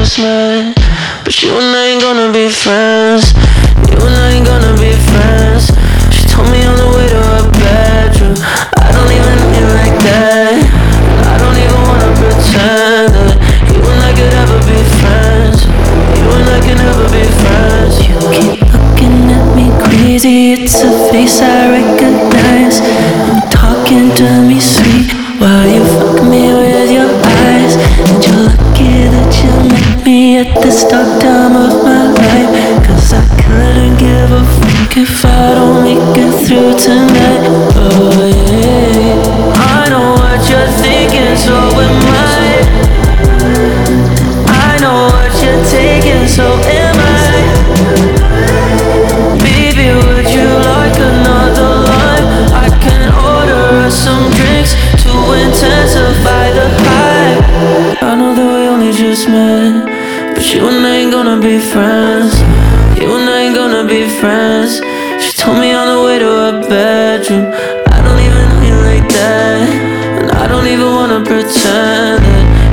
just met, but you and I ain't gonna be friends. You and I ain't gonna be friends. She told me on the way to her bedroom. I don't even mean like that. I don't even wanna pretend that you and I could ever be friends. You and I can never be friends. You keep looking at me crazy, it's a face I recognize. And you're talking to me sweet while you fuck me with your eyes. And you're lucky that you met me at this dark time of my life, 'cause I couldn't give a fuck if I don't make it through tonight. Oh yeah, I know what you're thinking, so am I. I know what you're taking, so am I. Baby, would you like another line? I can order us some drinks to intensify the high. I know that we only just met, but you and I ain't gonna be friends. You and I ain't gonna be friends. She told me on the way to her bedroom. I don't even mean like that, and I don't even wanna pretend that